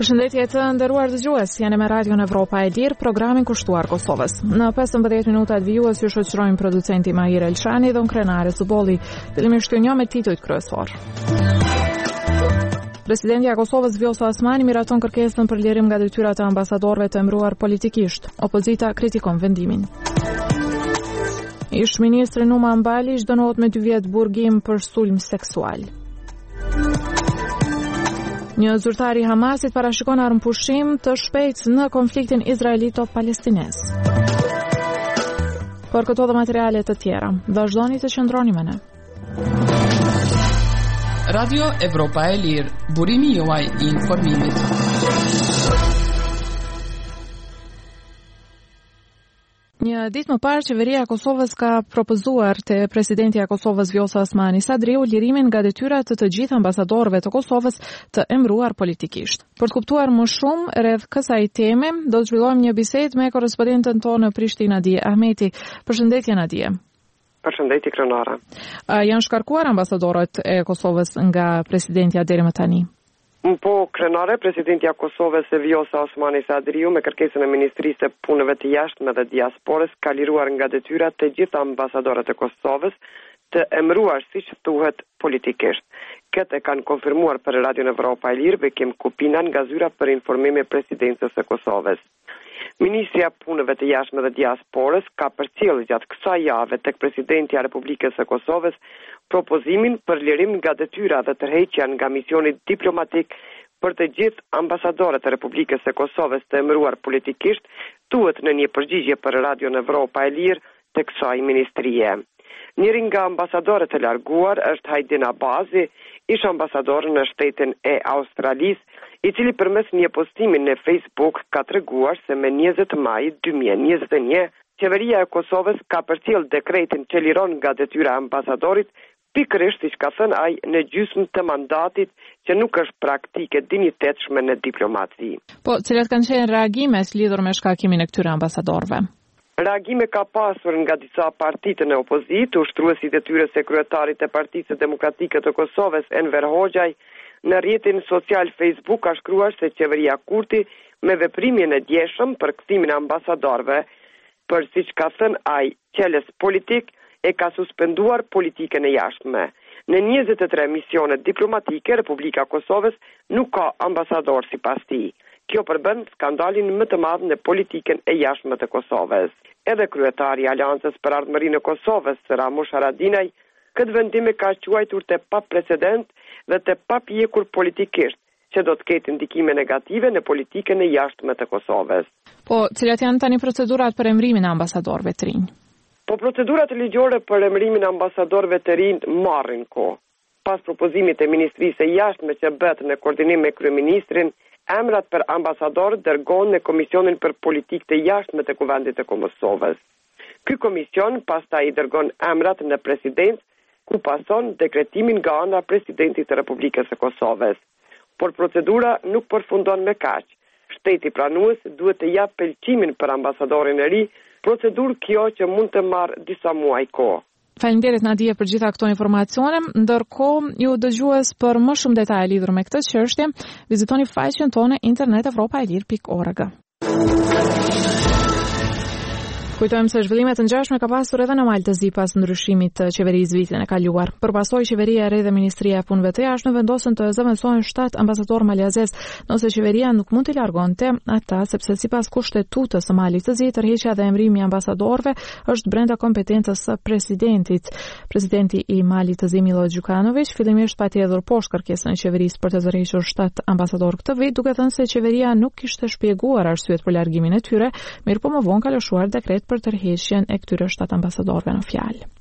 Përshëndetje të nderuar dëgjues, jeni me Radion Evropa e Lirë, programin kushtuar Kosovës. Në 15 minutat vijues ju shoqërojmë producenti Mahir Elshani dhe unë krenare Zubolli. Fillimisht kënjo me titujt kryesor. Presidenti i Kosovës Vjosa Osmani miraton kërkesën për lirim nga detyrat e ambasadorëve të emëruar politikisht. Opozita kritikon vendimin. Ish ministri Numan Balish dënohet me 2 vjet burgim për sulm seksual. Një zyrtar i Hamasit parashikon armëpushim të shpejtë në konfliktin izraelito-palestinez. Por këto dhe materiale të tjera, vazhdoni të qëndroni me ne. Radio Evropa e Lirë, burimi juaj i informimit. Një ditë më parë, qeveria e Kosovës ka propozuar te presidenti i Kosovës Vjosa Osmani Sadriu lirimin nga detyrat të gjithë ambasadorëve të Kosovës të emëruar politikisht. Për të kuptuar më shumë rreth kësaj teme, do të zhvillojmë një bisedë me korrespondenten tonë në Prishtinë Nadije Ahmeti. Përshëndetje Nadije. Përshëndetje krenare. Janë shkarkuar ambasadorët e Kosovës nga presidentja deri më tani? Po, krenare, presidenti i Kosovës Vjosa Osmani Sadriu me kërkesën e Ministrisë të Punëve të Jashtme dhe Diasporës ka liruar nga detyrat të gjithë ambasadorët e Kosovës të emëruar siç thuhet politikisht. Këtë kanë konfirmuar për Radion Evropa e Lirë Bekim Kupina nga zyra për informim e presidencës së Kosovës. Ministria e Punëve të Jashtme dhe Diasporës ka përcjellë gjatë kësaj jave tek presidenti i Republikës së Kosovës propozimin për lirim nga detyra dhe tërheqja nga misioni diplomatik për të gjithë ambasadorët e Republikës së Kosovës të emëruar politikisht, thuhet në një përgjigje për Radion Evropa e Lirë të kësaj ministrie. Njëri nga ambasadorët e larguar është Hajdin Abazi, ish ambasador në shtetin e Australisë, i cili përmes një postimi në Facebook ka treguar se me 20 maj 2021 qeveria e Kosovës ka përcjellë dekretin që liron nga detyra e ambasadorit, pikërisht siç ka thënë ai në gjysmë të mandatit, që nuk është praktike dinjitetshme në diplomaci. Po, cilat kanë qenë reagimet lidhur me shkarkimin e këtyre ambasadorëve? Reagime ka pasur nga disa partitë në opozitë, ushtruesi i detyrës së kryetarit të Partisë Demokratike të Kosovës Enver Hoxhaj në rrjetin social Facebook ka shkruar se qeveria Kurti me veprimin e djeshëm për kthimin e ambasadorëve, për siç ka thënë ai, qeles politik e ka suspenduar politikën e jashtme. Në 23 misione diplomatike, Republika Kosovës nuk ka ambasador sipas tij. Kjo përbën skandalin më të madh në politikën e jashtme të Kosovës. Edhe kryetari i Aleancës për Ardhmërinë e Kosovës, Ramush Haradinaj, këtë vendim e ka quajtur të paprecedent dhe të papjekur politikisht, që do të ketë ndikime negative në politikën e jashtme të Kosovës. Po, cilat janë tani procedurat për emërimin e ambasadorëve të rinj? Po, procedurat ligjore për emërimin e ambasadorëve të rinj marrin kohë. Pas propozimit të Ministrisë së Jashtme që bëhet në koordinim me kryeministrin, emrat për ambasador dërgohen në Komisionin për Politikë të Jashtme të Kuvendit të Kosovës. Ky komision pastaj i dërgon emrat në presidencë, ku pason dekretimin nga ana presidentit të Republikës së Kosovës. Por procedura nuk përfundon me kaq. Shteti pranues duhet të japë pëlqimin për ambasadorin e ri, procedurë kjo që mund të marrë disa muaj kohë. Faleminderit Nadije për gjitha këto informacione. Ndërkohë, ju dëgjues për më shumë detaje lidhur me këtë çështje, vizitoni faqen tonë internet evropaelir.org. Kujtojmë se zhvillimet të ngjashme ka pasur edhe në Maltëzi pas ndryshimit të qeverisë vitin e kaluar. Përpasoj qeveria e re dhe Ministria e Punëve të Jashtme vendosën të zëvendësojnë 7 ambasador malezez, nëse qeveria nuk mund t'i largonte ata sepse sipas kushtetutës së Maltëzit, tërheqja dhe emërimi i ambasadorëve është brenda kompetencës së presidentit. Presidenti i Maltëzit Milo Đukanović fillimisht pati hedhur poshtë kërkesën e qeverisë për të tërhequr 7 ambasadorë këtë vit, duke thënë se qeveria nuk kishte shpjeguar arsyet për largimin e tyre, mirëpo më vonë ka lëshuar dekret për tërheqjen e këtyre 7 ambasadorëve në fjalë.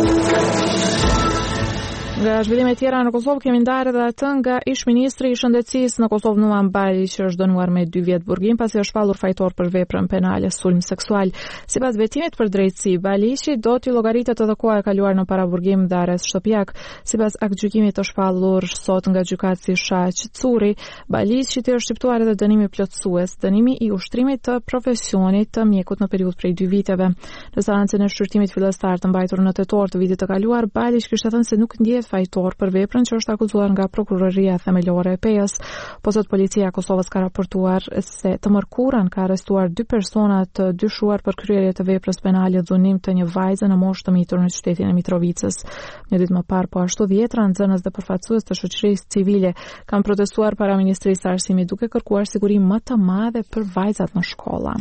Nga zhvillimet tjera në Kosovë kemi ndarë edhe atë nga ish-ministri i shëndetësisë në Kosovë Numan Balish, që është dënuar me 2 vjet burgim pasi është shpallur fajtor për veprën penale sulm seksual. Sipas vetimit për drejtësi, Balishi do t'i llogaritet edhe koha e kaluar në paraburgim dhe arrest shtëpiak. Sipas aktgjykimit të shpallur sot nga gjykatësi Shaq Curi, Balishi është shqiptuar edhe dënimi plotësues, dënimi i ushtrimit të profesionit të mjekut në periudhë prej 2 viteve. Në seancën e shqyrtimit fillestar të mbajtur në tetor të vitit të kaluar, Balish kishte thënë se nuk ndjej bëhet fajtor për veprën që është akuzuar nga Prokuroria Themelore e PE-s. Po sot policia e Kosovës ka raportuar se të mërkurën ka arrestuar 2 persona të dyshuar për kryerje të veprës penale dhunim të një vajze në moshë të mitur në qytetin e Mitrovicës. Një ditë më parë, po ashtu 10 nxënës dhe përfaqësues të shoqërisë civile kanë protestuar para Ministrisë së Arsimit duke kërkuar siguri më të madhe për vajzat në shkolla.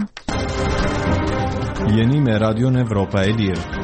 Jeni me Radion Evropa e Lirë.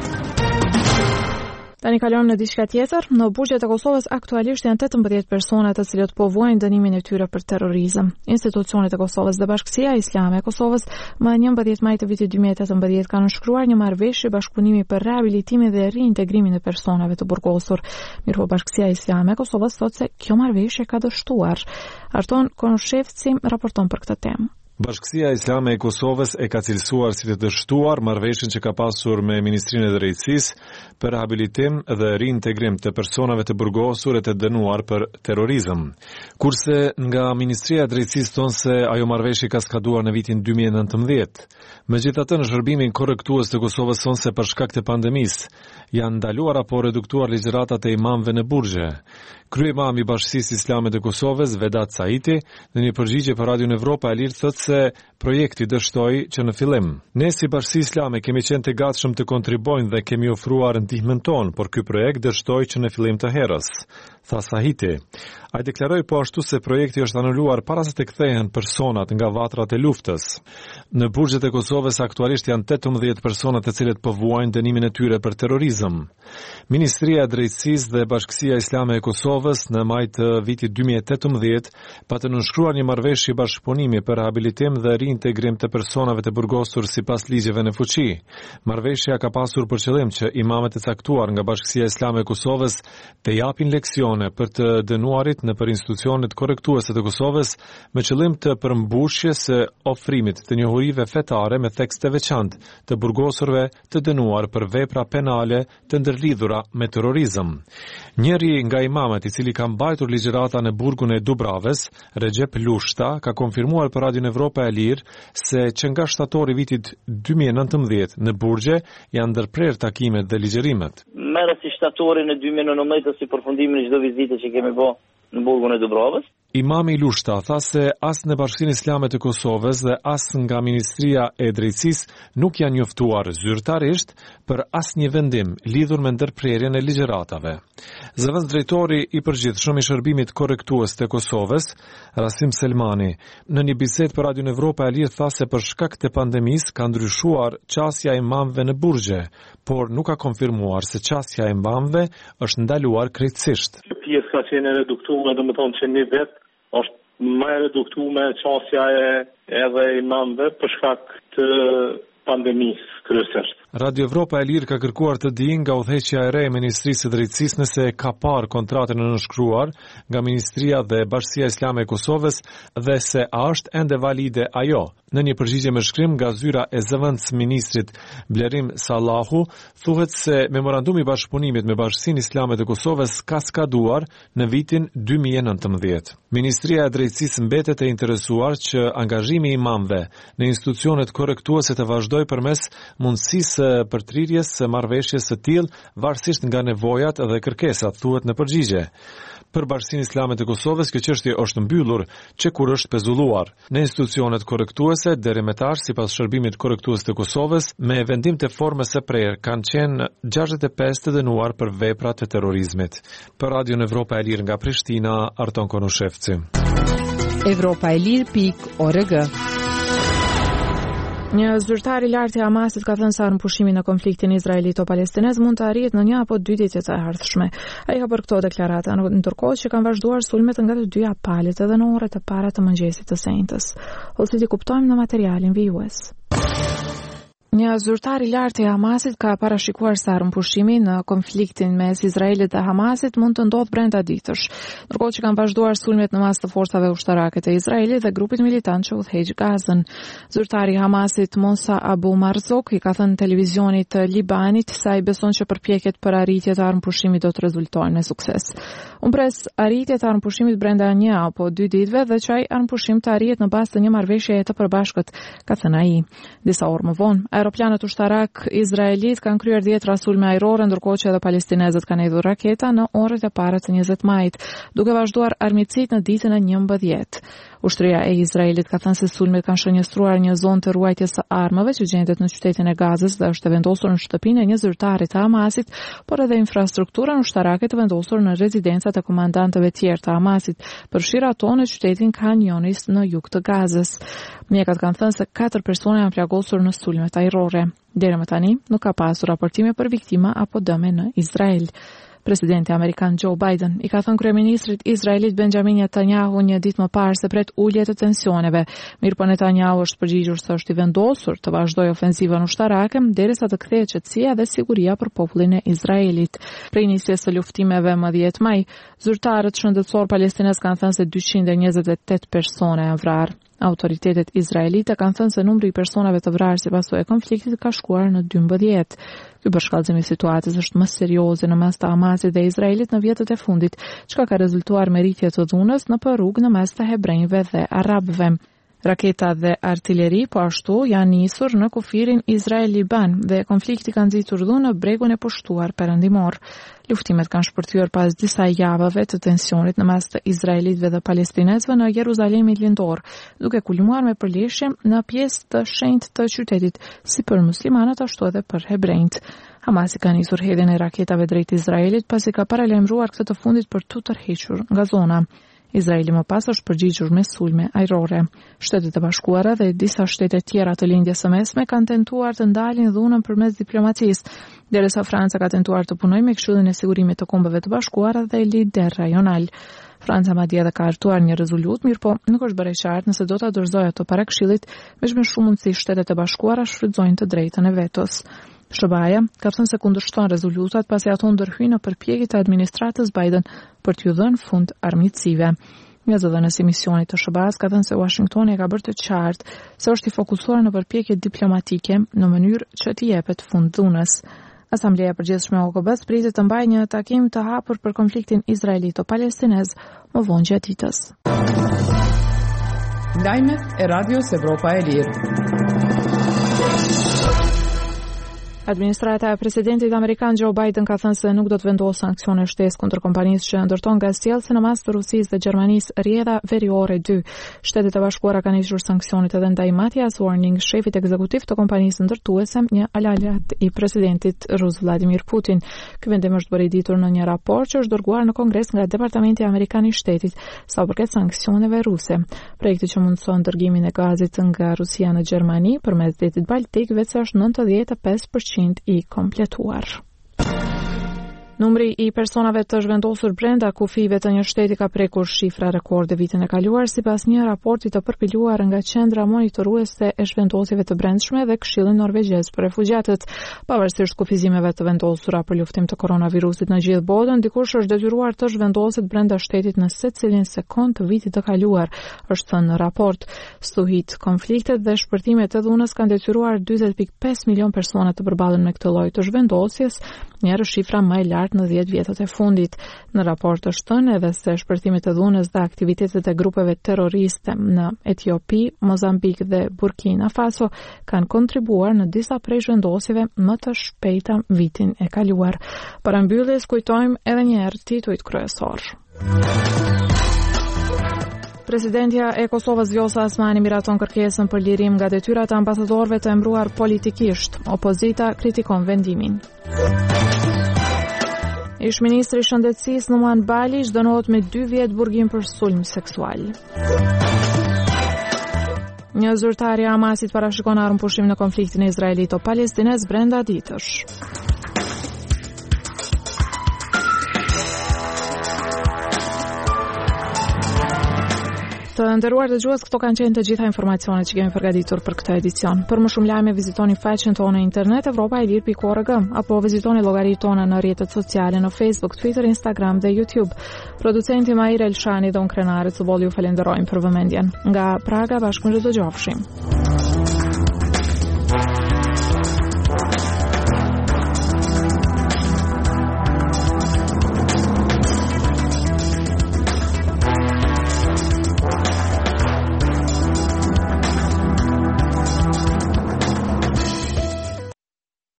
Tani kalojmë në diçka tjetër. Në burgjet e Kosovës aktualisht janë 18 persona të cilët po vuajnë dënimin e tyre për terrorizëm. Institucionet e Kosovës dhe Bashkësia Islame e Kosovës më 11 maj të vitit 2018 kanë nënshkruar një marrëveshje bashkëpunimi për rehabilitimin dhe riintegrimin e personave të burgosur. Mirëpo Bashkësia Islame e Kosovës thotë se kjo marrëveshje ka dështuar. Arton Konushevci raporton për këtë temë. Bashkësia Islame e Kosovës e ka cilësuar si të dështuar marrëveshjen që ka pasur me Ministrinë e Drejtësisë për rehabilitim dhe riintegrim të personave të burgosur e të dënuar për terrorizëm. Kurse nga Ministria e Drejtësisë thonë se ajo marrëveshje ka skaduar në vitin 2019. Megjithatë, në shërbimin korrektues të Kosovës thonë se për shkak të pandemisë janë ndaluar apo reduktuar ligjëratat e imamëve në burgje. Kryemami i Bashkisë Islame të Kosovës, Vedat Saiti, në një përgjigje për Radion Evropa e Lirë thotë se projekti dështoi që në fillim ne si Bashkësi Islame kemi qenë të gatshëm të kontribojmë dhe kemi ofruar ndihmën tonë, por ky projekt dështoi që në fillim të herës, tha Saiti. Ai deklaroi po ashtu se projekti është anuluar para se të kthehen personat nga vatrat e luftës. Në burgjet e Kosovës aktualisht janë 18 persona të cilët po vuajnë dënimin e tyre për terrorizëm. Ministria e Drejtësisë dhe Bashkësia Islame e Kosovës në maj të vitit 2018 pa të nënshkruar një marrëveshje bashkëpunimi për rehabilitim dhe riintegrim të personave të burgosur sipas ligjeve në fuqi. Marrëveshja ka pasur për qëllim që imamet e caktuar nga Bashkësia Islame e Kosovës të japin leksione për të dënuarit në për institucionet korrektuese të Kosovës me qëllim të përmbushjes së ofrimit të njohurive fetare me tekste veçantë të burgosurve të dënuar për vepra penale të ndërlidhura me terrorizëm. Njëri nga imamet i cili ka mbajtur ligjërata në burgun e Dubraves, Recep Lushta, ka konfirmuar për Radion Evropa e Lirë se që nga shtatori vitit 2019 në burgje janë ndërprer takimet dhe ligjërimet. Merë si shtatori në 2019 si përfundimin e çdo vizite që kemi bë në burgun e Dubrovës. Imami Lushta tha se as në Bashkinë Islame të Kosovës dhe as nga Ministria e Drejtësisë nuk janë njoftuar zyrtarisht për asnjë vendim lidhur me ndërprerjen e ligjëratave. Zëvendës drejtori i përgjithshëm i shërbimit korrektues të Kosovës, Rasim Selmani, në një bisedë për Radion Evropa e Lirë tha se për shkak të pandemisë ka ndryshuar qasja e imamëve në burgje, por nuk ka konfirmuar se qasja e imamëve është ndaluar krejtësisht. Pjesë ka qenë reduktuar, domethënë që një vet është më e reduktuar qasja edhe imamëve për shkak të pandemisë kryesisht. Radio Evropa e Lirë ka kërkuar të dijë nga udhëheqja e re e Ministrisë së Drejtësisë nëse ka parë kontratën e nënshkruar nga Ministria dhe Bashkësia Islame e Kosovës dhe se a është ende valide ajo. Në një përgjigje me shkrim nga zyra e zëvendës ministrit Blerim Sallahu, thuhet se memorandumi i bashkëpunimit me Bashkësinë Islame të Kosovës ka skaduar në vitin 2019. Ministria e Drejtësisë mbetet e interesuar që angazhimi i imamëve në institucionet korrektuese të vazhdojë përmes mundësisë përtrirjes së marrëveshjes së tillë varësisht nga nevojat dhe kërkesat, thuhet në përgjigje. Për Bashkësinë Islame të Kosovës, kjo çështje është mbyllur që kur është pezulluar. Në institucionet korrektuese deri më tash, sipas shërbimit korrektues të Kosovës, me vendim të formës së prerë kanë qenë 65 të dënuar për vepra të terrorizmit. Për Radion Evropa e Lirë nga Prishtina, Arton Konushevci. Evropaelir.org. Një zyrtar i lartë i Hamasit ka thënë se armëpushimi në konfliktin izraelito-palestinez mund të arrihet në 1 apo 2 ditë të ardhshme. Ai ka bërë këto deklarata ndërkohë që kanë vazhduar sulmet nga të dyja palët edhe në orët e para të mëngjesit të shenjtës. Ose ti kuptojmë në materialin vijues. Një zyrtar i lartë i Hamasit ka parashikuar se armëpushimi në konfliktin mes Izraelit dhe Hamasit mund të ndodhë brenda ditësh, ndërkohë që kanë vazhduar sulmet në mas të forcave ushtarake të Izraelit dhe grupit militant që udhëheq Gazën. Zyrtari i Hamasit Mosa Abu Marzok i ka thënë televizionit të Libanit se ai beson që përpjekjet për arritje të armëpushimit do të rezultojnë me sukses. Unë pres arritje të armëpushimit brenda 1 apo 2 ditëve dhe që ai armëpushim të arrihet në bazë të një marrëveshjeje të përbashkët, ka thënë ai. Disa orë më vonë, aeroplanët ushtarak izraelit kanë kryer 10 rasulme ajrore, ndërkohë që edhe palestinezët kanë hedhur raketa në orët e para të 20 majit, duke vazhduar armiqësitë në ditën e 11. Ushtria e Izraelit ka thënë se sulmet kanë shënjestruar një zonë të ruajtjes së armëve që gjendet në qytetin e Gazës dhe është vendosur në shtëpinë e një zyrtari të Hamasit, por edhe infrastrukturën ushtarake të vendosur në rezidencat e komandantëve tjerë të Hamasit, përfshirë ato në qytetin Khan Younis në jug të Gazës. Mjekat kanë thënë se 4 persona janë plagosur në sulmet ajrore. Deri më tani nuk ka pasur raportime për viktima apo dëme në Izrael. Presidenti Amerikan Joe Biden i ka thënë kryeministrit izraelit Benjamin Netanyahu një ditë më parë se pret ulje të tensioneve. Mirpo Netanyahu është përgjigjur se është i vendosur të vazhdojë ofensivën ushtarake derisa të kthehet qetësia dhe siguria për popullin e Izraelit. Prej nisjes së luftimeve më 10 maj, zyrtarët shëndetësor palestinez kanë thënë se 228 persona janë vrarë. Autoritetet izraelite kanë thënë se numri i personave të vrarë si pasojë e konfliktit ka shkuar në 12. Ky përshkallëzim i situatës është më serioze në mes të Hamasit dhe Izraelit në vjetët e fundit, çka ka rezultuar me rritje të dhunës në rrugë në mes të hebrejve dhe arabëve. Raketa dhe artilleri po ashtu janë nisur në kufirin Izrael-Liban dhe konflikti ka nxitur dhunë në bregun e pushtuar perëndimor. Luftimet kanë shpërthyer pas disa javëve të tensionit në mes të izraelitëve dhe palestinezëve në Jeruzalemin lindor, duke kulmuar me përleshje në pjesë të shenjtë të qytetit, si për muslimanët ashtu edhe për hebrejt. Hamasi ka nisur hedhjen e raketave drejt Izraelit pasi ka paralajmëruar këtë të fundit për tu tërhequr nga zona. Izraeli më pas është përgjigjur me sulme ajrore. Shtetet e Bashkuara dhe disa shtete tjera të lindjes së mesme kanë tentuar të ndalin dhunën përmes diplomacisë, derisa Franca ka tentuar të punojë me Këshillin e Sigurimit të Kombeve të Bashkuara dhe lider rajonal. Franca madje edhe ka hartuar një rezolutë, mirëpo nuk është bërë e qartë nëse do ta dorëzojë ato para Këshillit, veç me shumë mundësi Shtetet e Bashkuara shfrytëzojnë të drejtën e vetos. SBA ka thënë se kundërshton rezolutat pasi ato ndërhyjnë në përpjekjet e administratës Biden për t'ju dhënë fund armiqësive. Një zëdhënës i misionit të SBA-s ka thënë se Washingtoni ka bërë të qartë se është i fokusuar në përpjekje diplomatike në mënyrë që t'i jepet fund dhunës. Asambleja e Përgjithshme e OKB-s pritet të mbajë një takim të hapur për konfliktin izraelito-palestinez më vonë gjatë ditës. Lajmet e Radios Evropa e Lirë. Administrata e presidentit amerikan Joe Biden ka thënë se nuk do të vendosë sanksione shtesë kundër kompanisë që ndërton gazsjellse në mas të Rusisë dhe Gjermanisë rrjedha veriore 2. Shtetet e Bashkuara kanë nisur sanksionet edhe ndaj Matthias Warning, shefit ekzekutiv të kompanisë ndërtuese, një aleat i presidentit rus Vladimir Putin. Ky vendim është bërë i ditur në një raport që është dërguar në Kongres nga Departamenti Amerikan i Shtetit sa u përket sanksioneve ruse. Projekti që mundson dërgimin e gazit nga Rusia në Gjermani përmes detit Baltik vetë është 95% i kompletuar. Numri i personave të zhvendosur brenda kufive të një shteti ka prekur shifra rekorde vitin e kaluar sipas një raporti të përpiluar nga Qendra Monitoruese e Zhvendosjeve të Brendshme dhe Këshilli Norvegjez për refugjatët. Pavarësisht kufizimeve të vendosura për luftim të koronavirusit në gjithë botën, dikush është detyruar të zhvendoset brenda shtetit në secilin sekond të vitit të kaluar, është thënë në raport. Stuhit, konfliktet dhe shpërtimet e dhunës kanë detyruar 40.5 milion persona të përballen me këtë lloj të zhvendosjes, njërë shifra më e lartë në 10 vjetët e fundit. Në raport është thënë edhe se shpërtimet e dhunës dhe aktivitetet e grupeve terroriste në Etiopi, Mozambik dhe Burkina Faso kanë kontribuar në disa prej zhvendosjeve më të shpejta vitin e kaluar. Para mbylljes kujtojmë edhe një herë titujt kryesor. Presidentja e Kosovës Vjosa Osmani miraton kërkesën për lirim nga detyrat e ambasadorëve të emëruar politikisht. Opozita kritikon vendimin. Ish-ministri i Shëndetësisë Numan Bali dënohet me 2 vjet burgim për sulm seksual. Një zyrtar i Hamasit parashikon armëpushim në konfliktin izraelito-palestinez brenda ditësh. Të nderuar dëgjues, këto kanë qenë të gjitha informacionet që kemi përgatitur për këtë edicion. Për më shumë lajme vizitoni faqen tonë në internet evropaelir.org apo vizitoni llogaritë tona në rrjetet sociale në Facebook, Twitter, Instagram dhe YouTube. Producenti Maira Elshani dhe unë Krenarit Subolli ju falenderojmë për vëmendjen. Nga Praga bashkë më dëgjofshim.